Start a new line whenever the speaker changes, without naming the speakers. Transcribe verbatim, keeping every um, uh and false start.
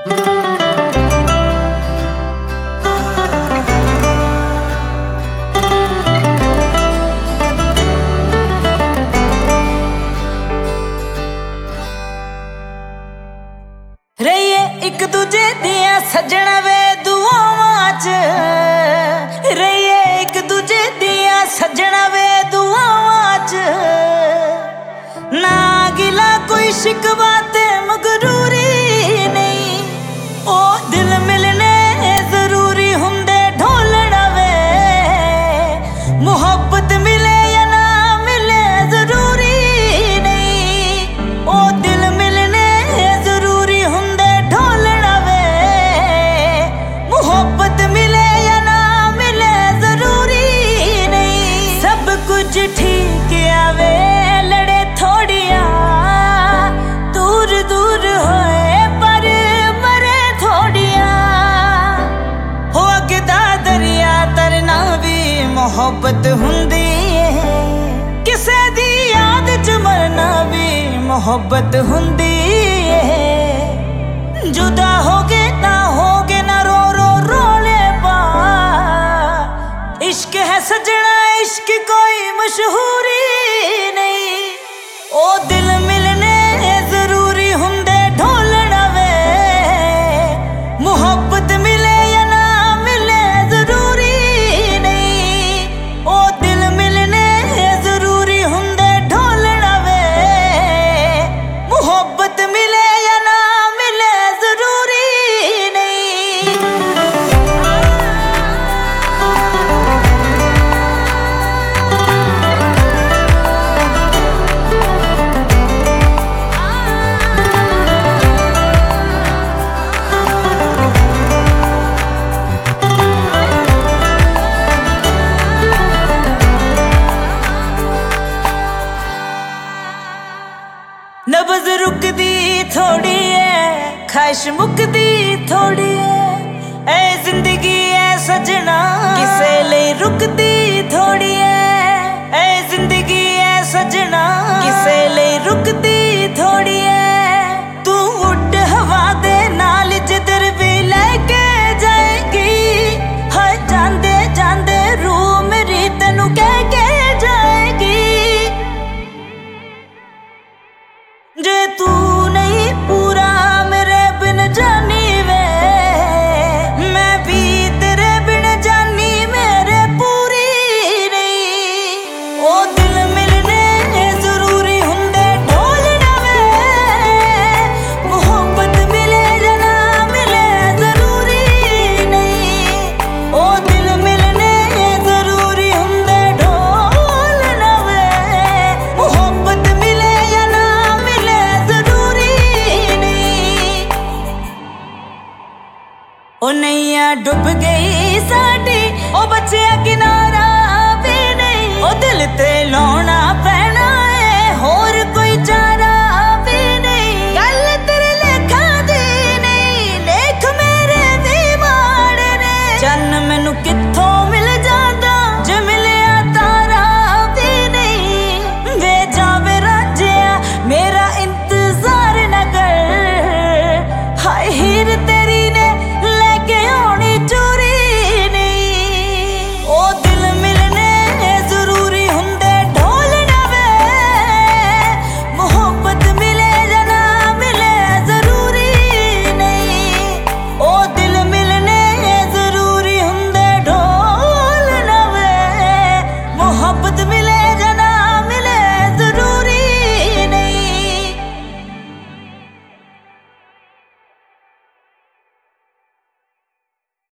रहिए एक दूजे दिया सजन वे दुआवां च, रहिए एक दूजे दिया सजन वे दुआवां च। ना गिला कोई शिकवा ते मगरूरी नहीं, ओ दिल मिलने जरूरी हुंदे ढोलना वे। मुहब्बत मिले या ना मिले जरूरी नहीं, ओ दिल मिलने जरूरी हुंदे ढोलना वे। मुहब्बत मिले या ना मिले जरूरी नहीं, सब कुछ ठीक आवे लड़े थोड़िया, दूर दूर होए पर मरे थोड़िया। हो अगदा दरिया तरना भी मोहब्बत हुंदी है, किसे दी याद च मरना भी मोहब्बत हुंदी है। जुदा होगे ना होगे ना रो रो रोले पा, इश्क है सजना इश्क कोई मशहूरी नहीं, ओ दिल मिलने जरूरी हुंदे ढोलना वे। मुहब्बत मिले या ना मिले जरूरी नहीं, ओ दिल मिलने जरूरी हुंदे ढोलना वे। मुहब्बत मिले या ना मिले जरूरी नहीं। नब्ज़ रुकदी थोड़ी है, ख्वाहिश मुकदी थोड़ी है। ऐ जिंदगी ऐ सजना किसे लिए रुकदी थोड़ी है। ऐ जिंदगी ऐ सजना किसे लिए रुकदी थोड़ी है। तू उड़ हवा दे नाल जिधर भी लेके जाएगी, हर जांदे जांदे रूह मेरी तेनू कह के जाएगी। जे तू नहीं पूरा मेरे बिन जानी वे, मैं भी तेरे बिन जानी मेरे पूरी नहीं। ओ दिल मिलने जरूरी हुंदे ढोलना वे। मुहब्बत मिले या ना मिले जरूरी नहीं, ओ दिल मिलने जरूरी हुंदे ढोलना वे। मुहब्बत मिले या ना मिले जरूरी नहीं। ओ नैया डुब गई साडी, ओ बच्चिया किनारा भी नहीं, ओ दिल ते लौना पे